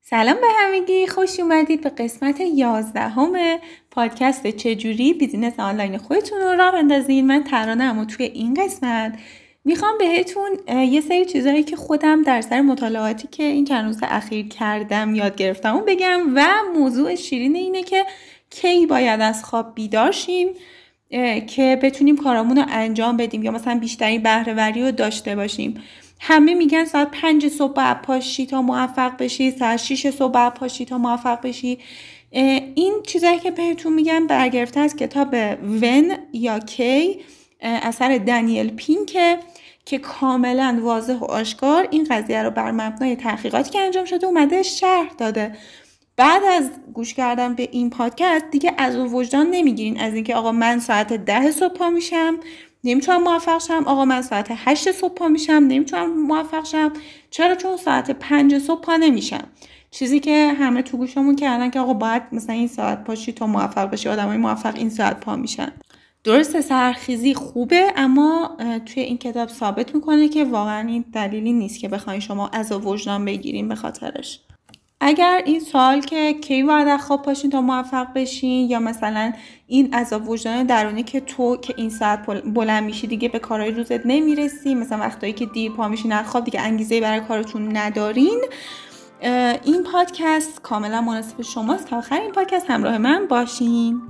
سلام به همگی، خوش اومدید به قسمت 11 پادکست چجوری بیزینس آنلاین خودتون رو راه بندازین. من ترانه‌ام و توی این قسمت میخوام بهتون یه سری چیزایی که خودم در سر مطالعاتی که این چند روز اخیر کردم یاد گرفتم و بگم و موضوع شیرین اینه که کی باید از خواب بیدار شیم که بتونیم کارامون رو انجام بدیم یا مثلا بیشترین بهره‌وری رو داشته باشیم. همه میگن ساعت 5 صبح باید پاشی تا موفق بشی، ساعت 6 صبح باید پاشی تا موفق بشی. این چیزایی که بهتون میگم برگرفته از کتاب ون یا کی اثر دنیل پینک که کاملا واضح و آشکار این قضیه رو بر مبنای تحقیقاتی که انجام شده اومده شرح داده. بعد از گوش کردن به این پادکست دیگه از وجدان نمیگیرین از اینکه آقا من ساعت 10 صبح پا میشم نمیتونم موفق شم، آقا من ساعت 8 صبح پا میشم نمیتونم موفق شم. چرا؟ چون ساعت 5 صبح پا نمیشم. چیزی که همه تو گوشمون کردن که آقا باید مثلا این ساعت پاشی تا موفق بشی، آدمای موفق این ساعت پا میشن. درسته سرخیزی خوبه، اما توی این کتاب ثابت میکنه که واقعا این دلیلی نیست که بخواین شما از وجدان بگیرین به خاطرش. اگر این سوال که کی باید از خواب پاشین تا موفق بشین یا مثلا این عذاب وجدان درونی که تو که این ساعت بلند میشی دیگه به کارهای روزت نمیرسی، مثلا وقتایی که دیر پا میشین از خواب دیگه انگیزه برای کارتون ندارین، این پادکست کاملا مناسب شماست که آخر این پادکست همراه من باشین.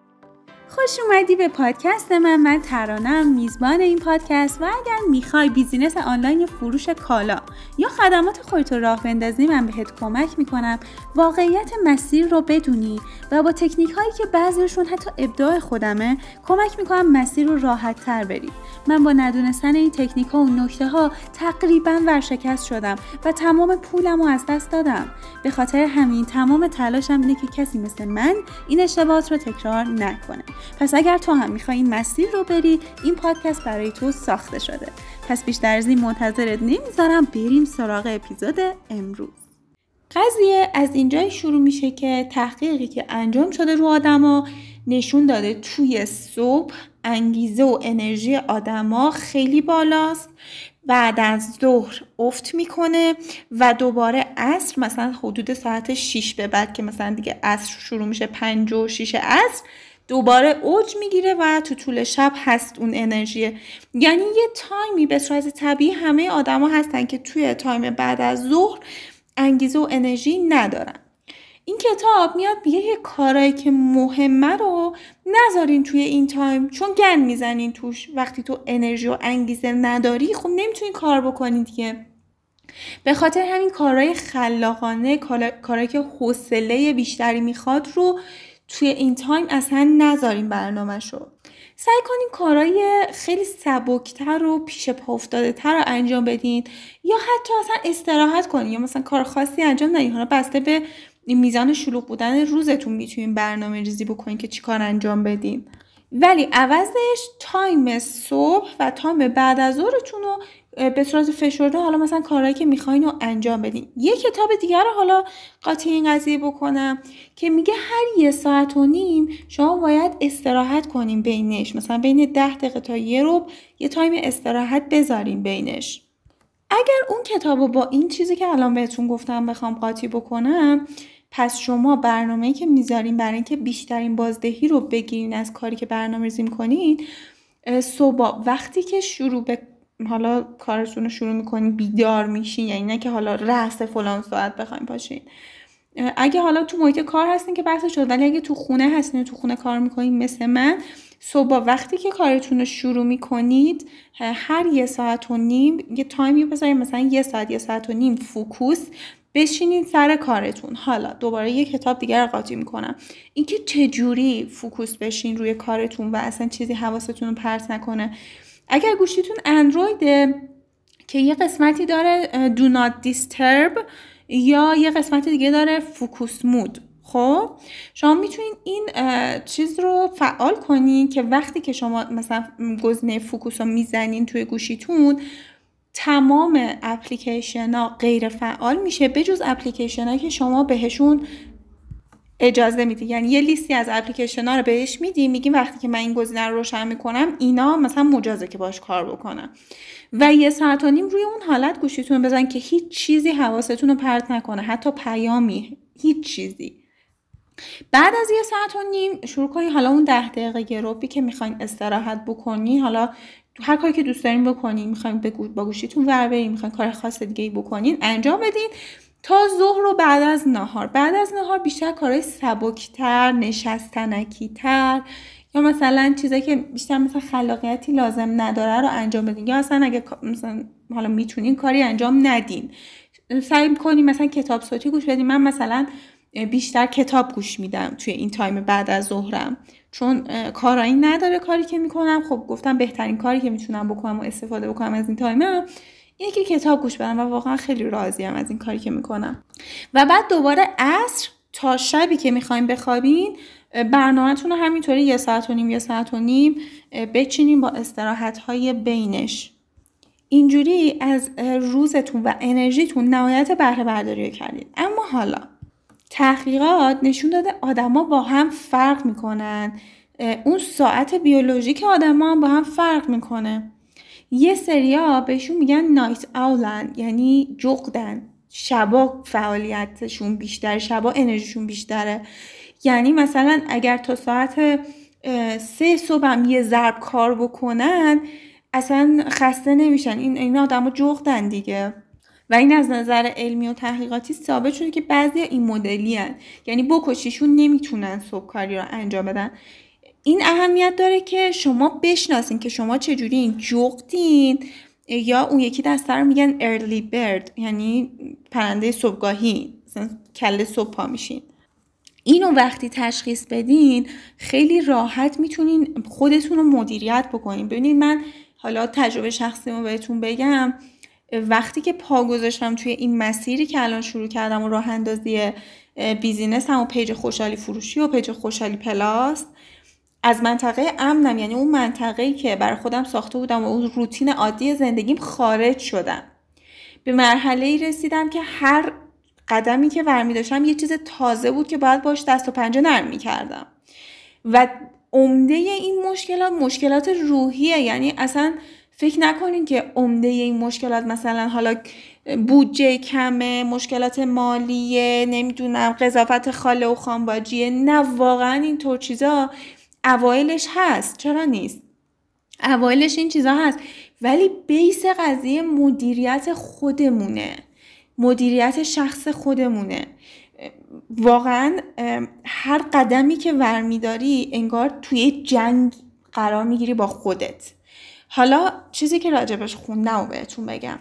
خوش اومدی به پادکست من ترانه‌ام، میزبان این پادکست. و اگر میخوای بیزینس آنلاین فروش کالا یا خدمات خودت رو راه بندازی، من بهت کمک میکنم واقعیت مسیر رو بدونی و با تکنیک هایی که بعضیشون حتی ابداع خودمه کمک میکنم مسیر رو راحت تر بری. من با ندونستن این تکنیک ها و نکته ها تقریبا ورشکست شدم و تمام پولم رو از دست دادم. به خاطر همین تمام تلاشم اینه که کسی مثل من این اشتباهات رو تکرار نکنه. پس اگر تو هم میخوای این مسیر رو بری، این پادکست برای تو ساخته شده. پس بیشتر از این منتظرت نمیذارم، بریم سراغ اپیزود امروز. قضیه از اینجای شروع میشه که تحقیقی که انجام شده رو آدما نشون داده توی صبح انگیزه و انرژی آدما خیلی بالاست، بعد از ظهر افت میکنه و دوباره عصر، مثلا حدود ساعت 6 به بعد که مثلا دیگه عصر شروع میشه 5 و 6 عصر، دوباره اوج میگیره و تو طول شب هست اون انرژیه. یعنی یه تایمی به صورت طبیعی همه آدما هستن که توی تایم بعد از ظهر انگیزه و انرژی ندارن. این کتاب میاد میگه یه کارایی که مهمه رو نذارین توی این تایم، چون گند میزنین توش. وقتی تو انرژی و انگیزه نداری خب نمیتونی کار بکنی دیگه. به خاطر همین کارهای خلاقانه، کارهایی که حوصله بیشتری میخواد رو توی این تایم اصلا نذارین برنامه‌شو. سعی کنین کارهای خیلی سبکتر و پیش پا افتاده تر رو انجام بدین یا حتی اصلا استراحت کنین یا مثلا کار خاصی انجام ندین. حالا بسته به میزان شلوغ بودن روزتون میتونین برنامه ریزی بکنین که چی کار انجام بدین، ولی عوضش تایم صبح و تایم بعد از ظهرتون رو به صورت فشرده حالا مثلا کارهایی که میخواین رو انجام بدین. یه کتاب دیگر رو حالا قاطی این قضیه بکنم که میگه هر 1.5 ساعت شما باید استراحت کنین بینش، مثلا بین 10 دقیقه تا 1 ربع یه تایم استراحت بذارین بینش. اگر اون کتابو با این چیزی که الان بهتون گفتم بخوام قاطی بکنم، پس شما برنامه‌ای که میذارین برای اینکه بیشترین بازدهی رو بگیرین از کاری که برنامه‌ریزی می‌کنین، صبح وقتی که شروع به حالا کارتون رو شروع می‌کنین بیدار میشین، یعنی نه که حالا رأس فلان ساعت بخواین پاشین. اگه حالا تو محیط کار هستین که بحث شد، ولی اگه تو خونه هستین و تو خونه کار می‌کنین مثل من، صبح وقتی که کارتون رو شروع می‌کنید هر 1.5 ساعت یه تایمی بذارید، مثلا 1 ساعت 1.5 ساعت فوکوس بشینین سر کارتون. حالا دوباره یه کتاب دیگر رو قاطی میکنم، اینکه چجوری فوکوس بشین روی کارتون و اصلا چیزی حواستون رو پرت نکنه. اگر گوشیتون اندرویده که یه قسمتی داره Do Not Disturb یا یه قسمت دیگه داره فوکوس مود، خب شما میتونین این چیز رو فعال کنین که وقتی که شما مثلا گزینه فوکوس رو میزنین توی گوشیتون تمام اپلیکیشن ها غیر فعال میشه، به جز اپلیکیشن ها که شما بهشون اجازه میدی، یعنی یه لیستی از اپلیکیشن ها رو بهش میدی، میگی وقتی که من این گزینه رو روشن میکنم اینا مثلا مجازه که باش کار بکنم و 1.5 ساعت روی اون حالت گوشیتون رو بزن که هیچ چیزی حواستون رو پرت نکنه، حتی پیامی، هیچ چیزی. بعد از 1.5 ساعت شروع کنی حالا اون 10 دقیقه گروپی که میخواین استراحت بکنی، حالا هر کاری که دوست دارین بکنین، میخواین با گوشیتون ور برین، میخواین کار خاص دیگه ای بکنین، انجام بدین تا ظهر و بعد از نهار. بعد از نهار بیشتر کارهای سبکتر، نشستنکی‌تر یا مثلا چیزایی که بیشتر مثلا خلاقیتی لازم نداره رو انجام بدین، یا اصلا اگه مثلا حالا میتونین کاری انجام ندین، سعی کنین مثلا کتاب صوتی گوش بدین. من مثلا بیشتر کتاب گوش میدم توی این تایم بعد از ظهرم، چون کارایی نداره کاری که میکنم. خب گفتم بهترین کاری که میتونم بکنم و استفاده بکنم از این تایمم اینه که کتاب گوش بدم و واقعا خیلی راضیم از این کاری که میکنم. و بعد دوباره عصر تا شبی که میخوایم بخوابین برنامه‌تون رو همینطوری 1 ساعت و نیم 1 ساعت و نیم بچینین با استراحت‌های بینش. اینجوری از روزتون و انرژیتون نهایت بهره برداری کردید. اما حالا تحقیقات نشون داده آدما با هم فرق میکنن، اون ساعت بیولوژیک آدما هم با هم فرق میکنه. یه سریا بهشون میگن نایت اولن، یعنی جغدن، شبا فعالیتشون بیشتره، شبا انرژیشون بیشتره. یعنی مثلا اگر تا ساعت 3 صبح هم یه ضرب کار بکنن اصلا خسته نمیشن. این آدما جغدن دیگه. و این از نظر علمی و تحقیقاتی ثابت شده که بعضی این مدلی هن. یعنی بکشیشون نمیتونن صبح کاری رو انجام بدن. این اهمیت داره که شما بشناسین که شما چجوری این جغدین، یا اون یکی دسته رو میگن early bird، یعنی پرنده صبحگاهی، مثلا کله صبح پا میشین. اینو وقتی تشخیص بدین خیلی راحت میتونین خودتون رو مدیریت بکنین. ببینید من حالا تجربه شخصیمو بهتون بگم، وقتی که پا گذاشتم توی این مسیری که الان شروع کردم و راه اندازی بیزینسم و پیج خوشحالی فروشی و پیج خوشحالی پلاس، از منطقه امنم، یعنی اون منطقه‌ای که برای خودم ساخته بودم و اون روتین عادی زندگیم خارج شدم. به مرحله‌ای رسیدم که هر قدمی که برمی داشتم یه چیز تازه بود که باید باش دست و پنجه نرم می‌کردم. و عمده این مشکلات روحیه. یعنی اصلا فکر نکنین که عمده این مشکلات مثلا حالا بودجه کمه، مشکلات مالیه، نمیدونم قضاوت خاله و خانباجیه. نه، واقعا اینطور چیزا اوایلش هست، چرا نیست؟ اوایلش این چیزا هست، ولی بیس قضیه مدیریت خودمونه، مدیریت شخص خودمونه. واقعا هر قدمی که ورمیداری انگار توی جنگ قرار میگیری با خودت. حالا چیزی که راجبش خوندم و بهتون بگم،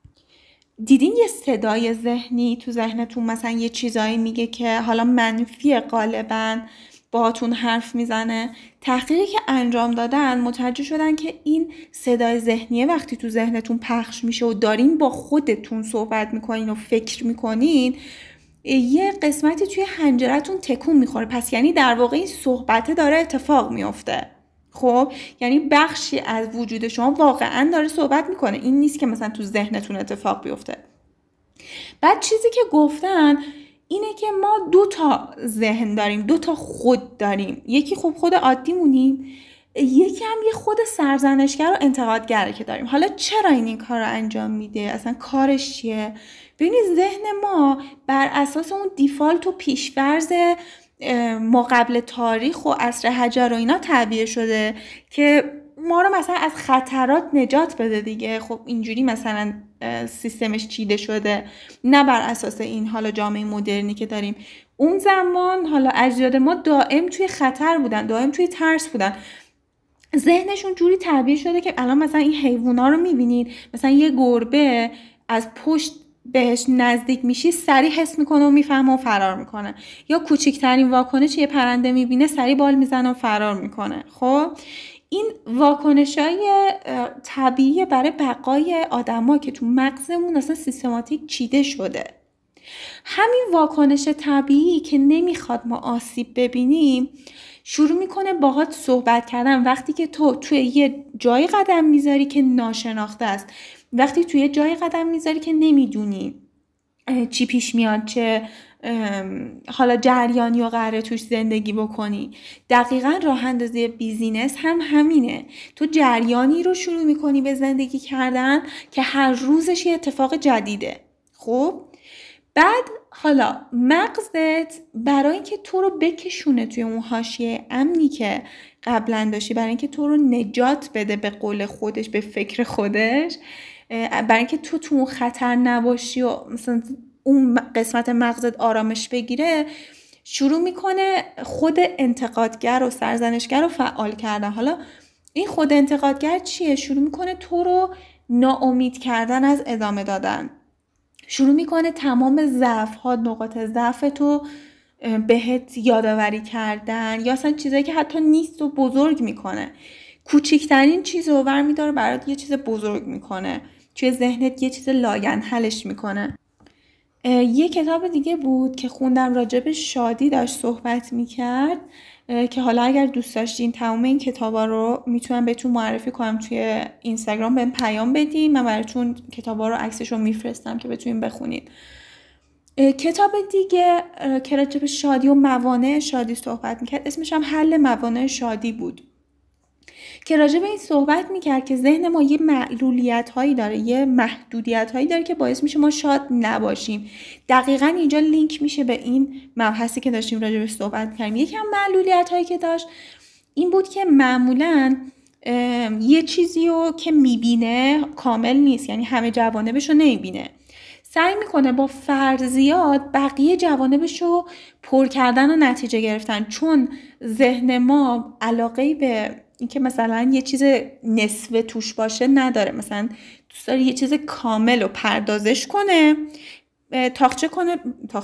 دیدین یه صدای ذهنی تو ذهنتون مثلا یه چیزایی میگه که حالا منفی غالباً باهاتون حرف میزنه؟ تحقیقی که انجام دادن متوجه شدن که این صدای ذهنیه وقتی تو ذهنتون پخش میشه و دارین با خودتون صحبت میکنین و فکر میکنین، یه قسمتی توی حنجرتون تکون میخوره. پس یعنی در واقع این صحبته داره اتفاق میفته. خب یعنی بخشی از وجود شما واقعا داره صحبت میکنه، این نیست که مثلا تو ذهنتون اتفاق بیفته. بعد چیزی که گفتن اینه که ما 2 تا ذهن داریم، 2 تا خود داریم. یکی خب خود عادی مونیم، یکی هم یه خود سرزنشگر و انتقادگره که داریم. حالا چرا این کار رو انجام میده؟ اصلا کارش چیه؟ ببینید ذهن ما بر اساس اون دیفالت و پیش‌فرض ما قبل تاریخ و عصر حجر و اینا تعبیه شده که ما رو مثلا از خطرات نجات بده دیگه. خب اینجوری مثلا سیستمش چیده شده، نه بر اساس این حالا جامعه مدرنی که داریم. اون زمان حالا اجداد ما دائم توی خطر بودن، دائم توی ترس بودن. ذهنشون جوری تعبیه شده که الان مثلا این حیوونا رو میبینید، مثلا یه گربه از پشت بهش نزدیک میشی سریع حس میکنه و میفهمه و فرار میکنه، یا کوچکترین واکنش یه پرنده میبینه سریع بال میزنه و فرار میکنه. خب این واکنشای طبیعی برای بقای آدما که تو مغزمون اصلا سیستماتیک چیده شده. همین واکنش طبیعی که نمیخواد ما آسیب ببینیم شروع میکنه باهات صحبت کردن وقتی که تو توی یه جای قدم میذاری که ناشناخته است، وقتی توی یه جای قدم میذاری که نمیدونی چی پیش میاد، چه حالا جریانی و قراره توش زندگی بکنی. دقیقاً راه اندازی بیزینس هم همینه. تو جریانی رو شروع میکنی به زندگی کردن که هر روزش یه اتفاق جدیده. خب بعد حالا مغزت برای اینکه تو رو بکشونه توی اون حاشیه امنی که قبلا داشتی، برای اینکه تو رو نجات بده به قول خودش، به فکر خودش، برای اینکه تو اون خطر نباشی و مثلا اون قسمت مغزت آرامش بگیره، شروع میکنه خود انتقادگر و سرزنشگر رو فعال کردن. حالا این خود انتقادگر چیه؟ شروع میکنه تو رو ناامید کردن از ادامه دادن، شروع میکنه تمام ضعف ها، نقاط ضعف تو بهت یادآوری کردن، یا اصلا چیزایی که حتی نیست و بزرگ میکنه. کوچکترین چیز رو برمی‌داره برات یه چیز بزرگ میکنه، توی ذهنت یه چیز لاینحلش میکنه. یه کتاب دیگه بود که خوندم راجع به شادی داشت صحبت میکرد، که حالا اگر دوست داشتین تمام این کتابا رو میتونم بهتون معرفی کنم، توی اینستاگرام بهم پیام بدین، من براتون کتابا رو عکسش رو میفرستم که بتونین بخونید. کتاب دیگه که راجع به شادی و موانع شادی صحبت میکرد، اسمش هم حل موانع شادی بود، که راجع به این صحبت میکرد که ذهن ما یه معلولیت هایی داره، یه محدودیت هایی داره که باعث میشه ما شاد نباشیم. دقیقاً اینجا لینک میشه به این مبحثی که داشتیم راجع به صحبت کردیم. یکی از معلولیت هایی که داشت این بود که معمولاً یه چیزی رو که میبینه کامل نیست، یعنی همه جوانبش رو نمیبینه، سعی میکنه با فرضیات بقیه جوانبش رو پر کردن و نتیجه گرفتن، چون ذهن ما علاقه‌ای به اینکه مثلا یه چیز نصفه توش باشه نداره. مثلا دوست داره یه چیز کامل رو پردازش کنه، تاقچه کنه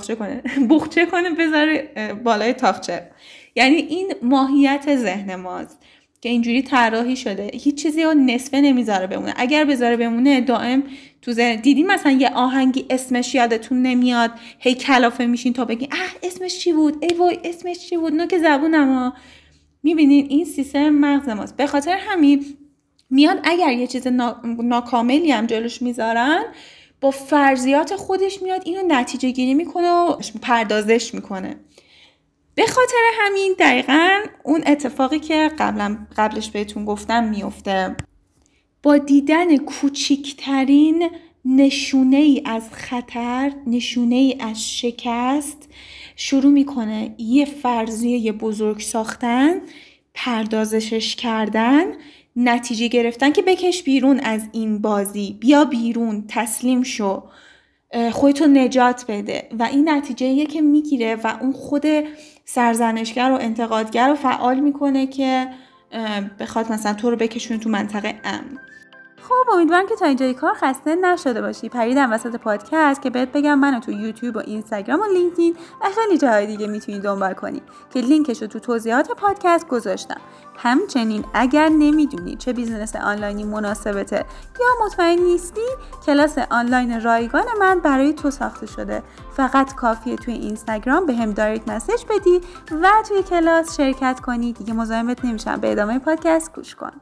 بوقچه کنه بذاره بالای تاقچه. یعنی این ماهیت ذهن ماست که اینجوری طراحی شده، هیچ چیزی رو نصفه نمیذاره بمونه. اگر بذاره بمونه دائم تو ذهن. دیدین مثلا یه آهنگی اسمش یادتون نمیاد، هی کلافه میشین تا بگین اسمش چی بود، ای وای اسمش چی بود، نوک زبونم. میبینین این سیستم مغز ماست. به خاطر همین میاد اگر یه چیز ناکاملی هم جلوش میذارن، با فرضیات خودش میاد اینو نتیجه گیری میکنه و پردازش میکنه. به خاطر همین دقیقاً اون اتفاقی که قبلش بهتون گفتم میفته. با دیدن کوچکترین نشونه ای از خطر، نشونه ای از شکست، شروع میکنه یه فرضیه بزرگ ساختن، پردازشش کردن، نتیجه گرفتن که بکش بیرون از این بازی، بیا بیرون، تسلیم شو، خودتو نجات بده. و این نتیجه‌ایه که میگیره و اون خود سرزنشگر و انتقادگر رو فعال میکنه که بخواد مثلا تو رو بکشونه تو منطقه امن. خب امیدوارم که تا اینجای کار خسته نشده باشی. پریدم وسط پادکست که بهت بگم منو تو یوتیوب و اینستاگرام و لینکدین و خیلی جاهای دیگه میتونی دنبال کنی که لینکشو تو توضیحات پادکست گذاشتم. همچنین اگر نمیدونی چه بیزنس آنلاینی مناسبته یا مطمئن نیستی، کلاس آنلاین رایگان من برای تو ساخته شده. فقط کافیه توی اینستاگرام بهم دایرکت مسیج بدی و توی کلاس شرکت کنی. دیگه مزاحمت نمیشم، به ادامه پادکست گوش کن.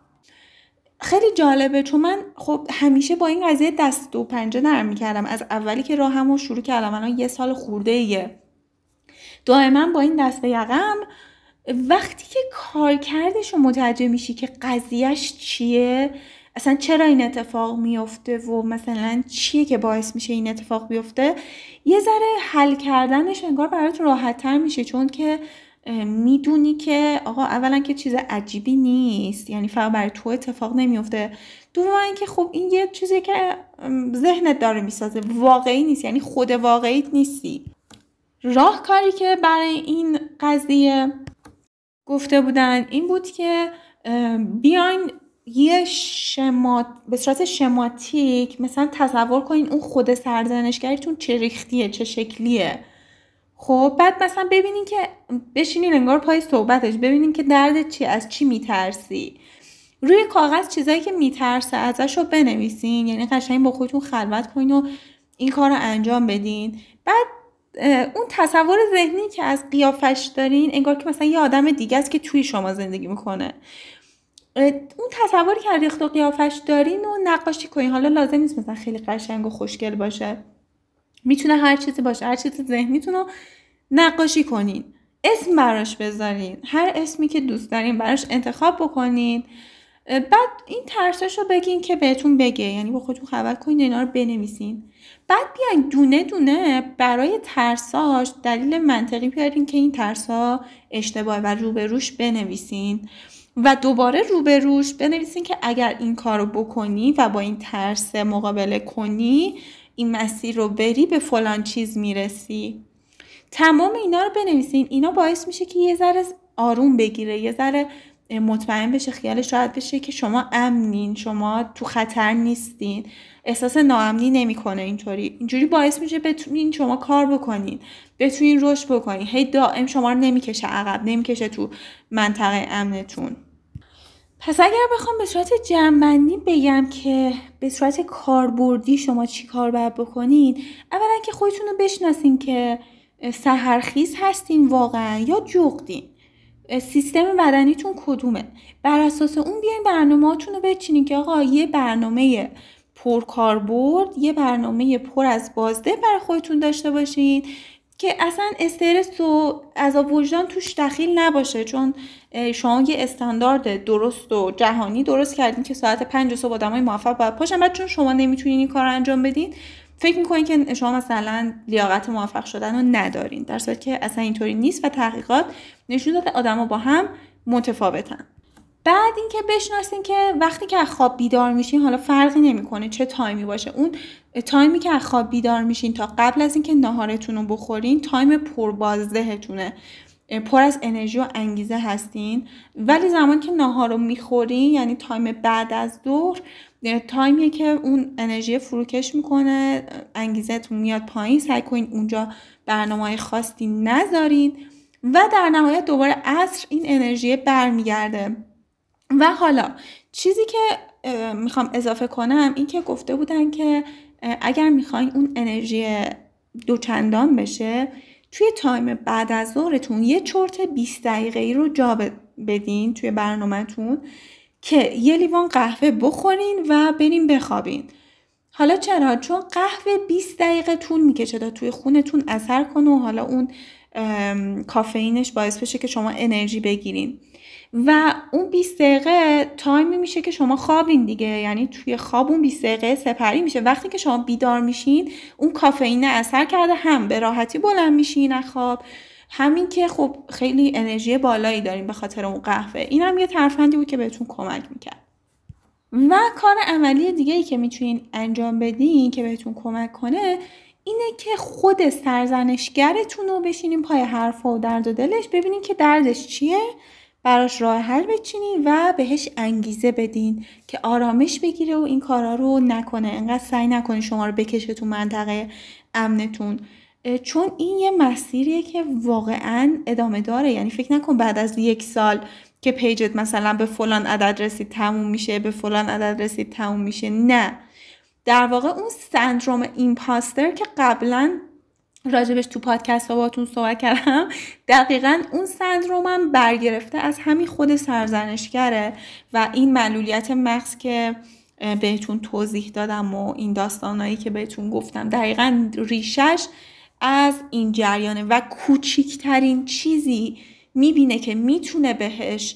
خیلی جالبه، چون من خب همیشه با این قضیه دست و پنجه نرم میکردم. از اولی که راهمو شروع کردم، الان 1 سال خورده ایه، دائما با این دست یقم. وقتی که کارکردش رو متوجه میشی که قضیهش چیه، اصلا چرا این اتفاق میفته و مثلا چیه که باعث میشه این اتفاق بیفته، یه ذره حل کردنش انگار برات راحت تر میشه، چون که میدونی که آقا اولا که چیز عجیبی نیست، یعنی فقط برای تو اتفاق نمیفته. دوما اینکه خب این یه چیزی که ذهنت داره میسازه، واقعی نیست، یعنی خود واقعیت نیستی. راهکاری که برای این قضیه گفته بودن این بود که بیاین یه به صورت شماتیک مثلا تصور کنین اون خود سرزنشگریتون چه ریختیه، چه شکلیه. خب بعد مثلا ببینین که بشینین انگار پای صحبتش، ببینین که دردت چی، از چی میترسی. روی کاغذ چیزایی که میترسه ازش رو بنویسین، یعنی قشنگ با خودتون خلوت کنین و این کار رو انجام بدین. بعد اون تصور ذهنی که از قیافش دارین انگار که مثلا یه آدم دیگه است که توی شما زندگی میکنه. اون تصوری که ریخت و قیافش دارین و نقاشی کنین. حالا لازم نیست مثلا خیلی قشنگ و خوشگل باشه، میتونه هر چیزی باشه، هر چیزی ذهنیتون رو نقاشی کنین، اسم براش بذارین، هر اسمی که دوست دارین براش انتخاب بکنین. بعد این ترساشو بگین که بهتون بگه، یعنی با خودتون خبر کنین، اینا رو بنویسین. بعد بیاین دونه دونه برای ترساش دلیل منطقی بیارین که این ترسا اشتباهه و روبروش بنویسین و دوباره روبروش بنویسین که اگر این کارو بکنی و با این ترس مقابله کنی، این مسیر رو بری، به فلان چیز میرسی. تمام اینا رو بنویسین. اینا باعث میشه که یه ذره آروم بگیره، یه ذره مطمئن بشه، خیالش راحت بشه که شما امنین، شما تو خطر نیستین، احساس ناامنی نمیکنه. اینجوری باعث میشه بتونین شما کار بکنین، بتونین رشد بکنین، هی دائم شما رو نمیکشه عقب، نمیکشه تو منطقه امنتون. پس اگر بخوام به صورت جمع‌بندی بگم که به صورت کاربردی شما چی کار باید بکنین، اولا که خودتون رو بشناسین که سحرخیز هستین واقعا یا جغدین، سیستم بدنیتون کدومه، بر اساس اون بیاین برنامه‌هاتون رو بچینین که آقا یه برنامه پر کاربرد، یه برنامه پر از بازده برای خودتون داشته باشین که اصلا استرس و عذاب وجدان توش دخیل نباشه، چون شما یه استاندارد درست و جهانی درست کردین که ساعت 5 صبح آدمای موفق باید پاشن، بعد چون شما نمیتونین این کار رو انجام بدین فکر میکنین که شما مثلا لیاقت موفق شدن رو ندارین، در صورتی که اصلا اینطوری نیست و تحقیقات نشون داده آدما با هم متفاوتن. بعد اینکه بشناسین که وقتی که از خواب بیدار میشین، حالا فرقی نمیکنه چه تایمی باشه، اون تایمی که از خواب بیدار میشین تا قبل از اینکه ناهارتون رو بخورین تایم پربازدهتونه، پر از انرژی و انگیزه هستین. ولی زمان که ناهار رو میخورین، یعنی تایم بعد از ظهر، تایمیه که اون انرژی فروکش میکنه، انگیزتون میاد پایین. سعی کنین اونجا برنامه‌های خاصی نذارین و در نهایت دوباره عصر این انرژی برمیگرده. و حالا چیزی که میخوام اضافه کنم این که گفته بودن که اگر میخواین اون انرژی دوچندان بشه، توی تایم بعد از ظهرتون یه چرت 20 دقیقه‌ای رو جا بدین توی برنامه‌تون که یه لیوان قهوه بخورین و برین بخوابین. حالا چرا؟ چون قهوه 20 دقیقه طول میکشه تا توی خونتون اثر کنه و حالا اون کافئینش باعث بشه که شما انرژی بگیرین و اون 20 دقیقه تایمی میشه که شما خوابین دیگه، یعنی توی خواب اون 20 دقیقه سپری میشه. وقتی که شما بیدار میشین اون کافئین اثر کرده، هم به راحتی بلند میشین از خواب، همین که خب خیلی انرژی بالایی دارین به خاطر اون قهوه. این هم یه ترفندی بود که بهتون کمک میکرد. و کار عملی دیگه‌ای که میتونین انجام بدین که بهتون کمک کنه اینه که خود سرزنشگرتون رو بشینین پای حرفا و درد و دلش، ببینین که دردش چیه، براش راه حل بچینین و بهش انگیزه بدین که آرامش بگیره و این کارا رو نکنه، انقدر سعی نکنین شما رو بکشه تو منطقه امنتون، چون این یه مسیریه که واقعا ادامه داره. یعنی فکر نکن بعد از 1 سال که پیجت مثلا به فلان عدد رسید تموم میشه، به فلان عدد رسید تموم میشه. نه، در واقع اون سندروم ایمپاستر که قبلا راجبش تو پادکست ها باتون صحبت کردم، دقیقاً اون سندرومم برگرفته از همین خود سرزنشگره و این معلولیت مغز که بهتون توضیح دادم و این داستانایی که بهتون گفتم دقیقاً ریشش از این جریانه و کوچیکترین چیزی میبینه که میتونه بهش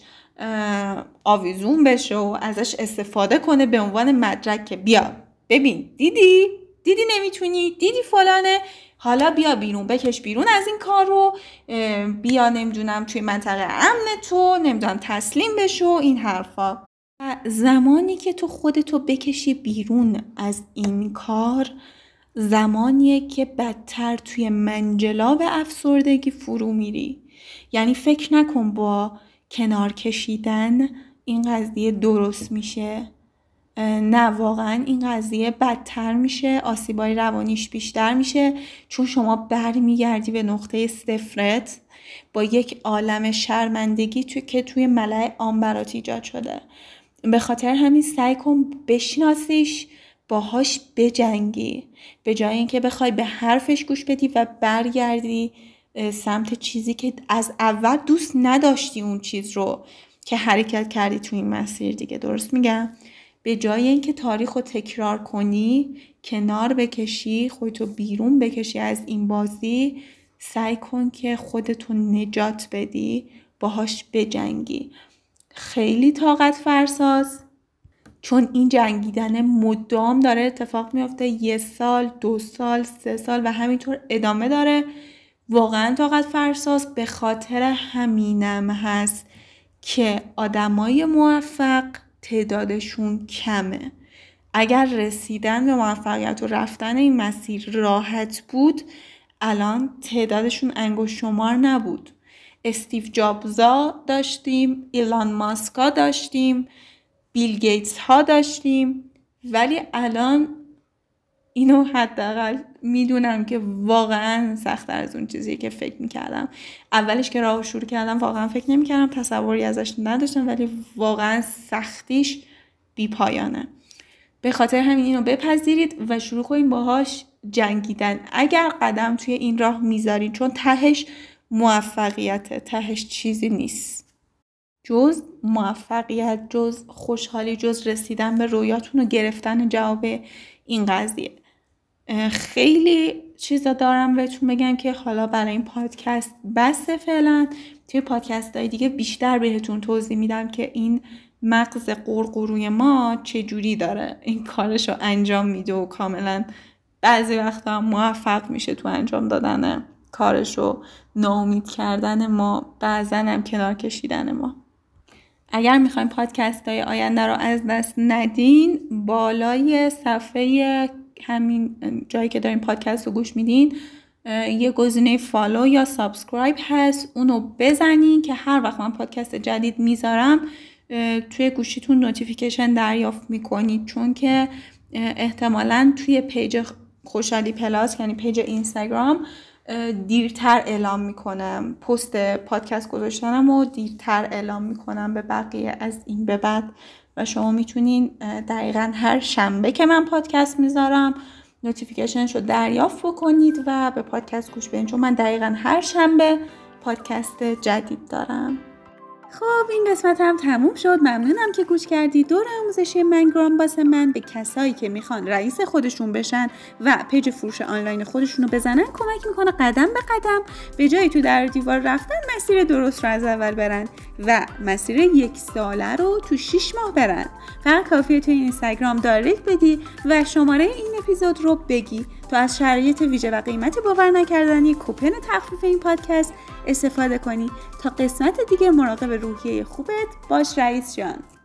آویزون بشه و ازش استفاده کنه به عنوان مدرک که بیا ببین، دیدی نمیتونی، دیدی فلانه، حالا بیا بیرون، بکش بیرون از این کار رو، بیا نمیدونم توی منطقه امن تو، نمیدونم تسلیم بشو، این حرفا. زمانی که تو خودتو بکشی بیرون از این کار، زمانیه که بدتر توی منجلاب افسردگی فرو میری. یعنی فکر نکن با کنار کشیدن این قضیه درست میشه، نه، واقعا این قضیه بدتر میشه، آسیبای روانیش بیشتر میشه، چون شما برمیگردی به نقطه صفرت با یک عالم شرمندگی که توی ملأ عام برات ایجاد شده. به خاطر همین سعی کن بشناسیش، باهاش بجنگی، به جای اینکه بخوای به حرفش گوش بدی و برگردی سمت چیزی که از اول دوست نداشتی، اون چیز رو که حرکت کردی توی این مسیر دیگه. درست میگم؟ به جای اینکه تاریخ رو تکرار کنی، کنار بکشی، خودتو بیرون بکشی از این بازی، سعی کن که خودتو نجات بدی، باهاش بجنگی. خیلی طاقت فرساز، چون این جنگیدن مدام داره اتفاق میفته، 1 سال، 2 سال، 3 سال و همینطور ادامه داره. واقعا طاقت فرساز. به خاطر همینم هست که آدمای موفق تعدادشون کمه. اگر رسیدن به موفقیت و رفتن این مسیر راحت بود، الان تعدادشون انگشت شمار نبود. استیو جابزا داشتیم، ایلان ماسکا داشتیم، بیل گیتس ها داشتیم، ولی الان اینو حداقل میدونم که واقعا سخت‌تر از اون چیزیه که فکر میکردم. اولش که راهو شروع کردم واقعا فکر نمیکردم، تصوری ازش نداشتم، ولی واقعا سختیش بی پایانه. به خاطر همین اینو بپذیرید و شروع کنید باهاش جنگیدن. اگر قدم توی این راه میذارید، چون تهش موفقیته، تهش چیزی نیست جز موفقیت، جز خوشحالی، جز رسیدن به رویاتون و گرفتن جواب این قضیه. خیلی چیزا دارم بهتون بگم که حالا برای این پادکست بسه فعلا. توی پادکست های دیگه بیشتر بهتون توضیح میدم که این مغز قرقروی ما چجوری داره این کارشو انجام میده و کاملا بعضی وقتا موفق میشه تو انجام دادن کارشو، ناامید کردن ما، بعضا هم کنار کشیدن ما. اگر میخواین پادکست های آینده رو از دست ندین، بالای صفحه همین جایی که دارین پادکست رو گوش میدین یه گزینه فالو یا سابسکرایب هست، اونو بزنین که هر وقت من پادکست جدید میذارم توی گوشیتون نوتیفیکیشن دریافت میکنید. چون که احتمالاً توی پیج خوشحالی پلاس، یعنی پیج اینستاگرام، دیرتر اعلام میکنم پست پادکست گذاشتنم و دیرتر اعلام میکنم به بقیه از این به بعد و شما میتونین دقیقاً هر شنبه که من پادکست میذارم نوتیفیکیشنشو دریافت بکنید و به پادکست گوش بدین، چون من دقیقاً هر شنبه پادکست جدید دارم. خب این قسمت هم تموم شد. ممنونم که گوش کردی. دور آموزشی منگرام واسه من به کسایی که میخوان رئیس خودشون بشن و پیج فروش آنلاین خودشونو بزنن کمک میکنه قدم به قدم به جای تو در دیوار رفتن مسیر درست رو از اول برن و مسیر 1 ساله رو تو 6 ماه برن. فقط کافیه توی اینستاگرام دایرکت بدی و شماره این اپیزود رو بگی تا از شرایط ویژه و قیمت باور نکردنی کوپن تخفیف این پادکست استفاده کنی. تا قسمت دیگه مراقب روحیه خوبت باش رئیس جان.